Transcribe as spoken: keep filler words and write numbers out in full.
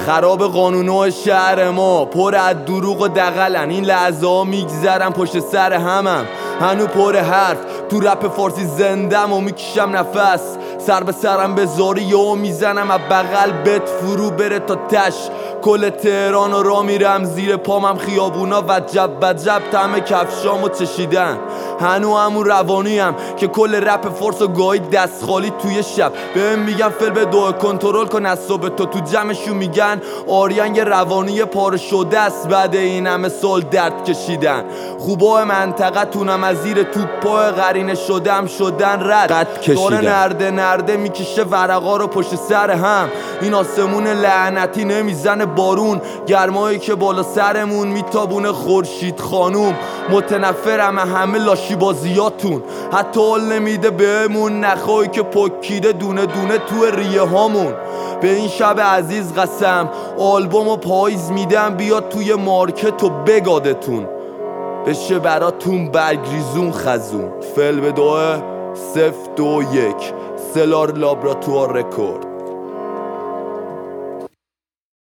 خراب قانونو شهر ما پر از دروغ و دغلن. این لحظه ها میگذرم پشت سر همم، هنو پر حرف تو رپ فارسی زندم و میکشم نفس. سر به سرم بذاری و میزنم از بغل بت فرو بره تا تش. کل تهران و را میرم زیر پامم خیابونا وجب وجب طعم کفشامو چشیدن. هنو همون روانیم که کل رپ فارس و گاهی دست خالی توی شب بهم میگن فل به دو کنترل کن اعصاب تو. تو جمعشون میگن آریان یه روانی پاره شده است بعد این همه سال درد کشیدن. خوبای منطقه تونم از زیر توپای قرینه شدم شدن رد قد کشیدن. داره نرده نرده میکشه ورقا رو پشت سر هم. این آسمون لعنتی نمیزنه بارون، گرمایی که بالا سرمون میتابونه خورشید خانوم. متنفرم همه لاشی بازیاتون، حتی حال نمیده بهمون نخوایی که پکیده دونه دونه تو ریه هامون. به این شب عزیز قسم آلبوم و پاییز میدم بیاد توی مارکت و بگادتون بشه براتون برگریزون خزون. فل به دوه صفر دو یک سلار لابراتوار رکورد.